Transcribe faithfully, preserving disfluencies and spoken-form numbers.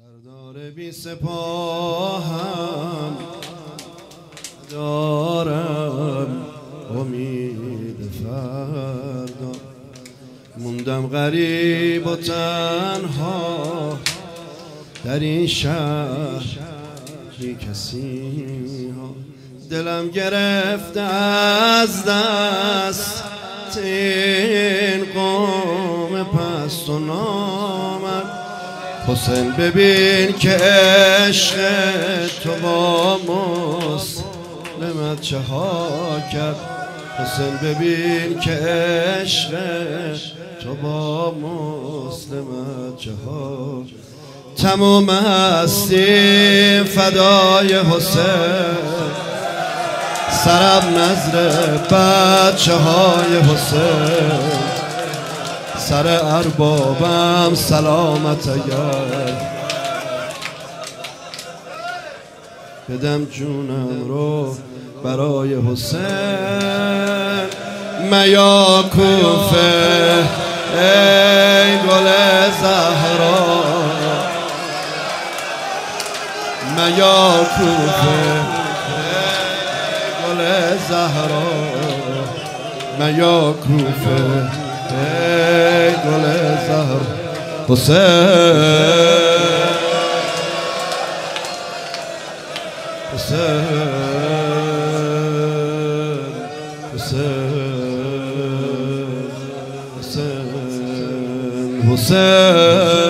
سردار بی سپاهم دارم امید فردا، موندم غریب و تنها در این شهر بی کسی ها، دلم گرفته از دست این قوم پست و نامرد. حسین ببین که عشق تو با مسلمت چه ها کرد. حسین ببین که عشق تو با مسلمت چه ها. تموم هستیم فدای حسین، سرم نظر بچه های حسین، سر اربابم سلامت اگر بدم جونم رو برای حسین. میا کوفه ای گل زهرا، میا کوفه ای گل زهرا، میا کوفه ای گل زهرا. حسین حسین حسین حسین حسین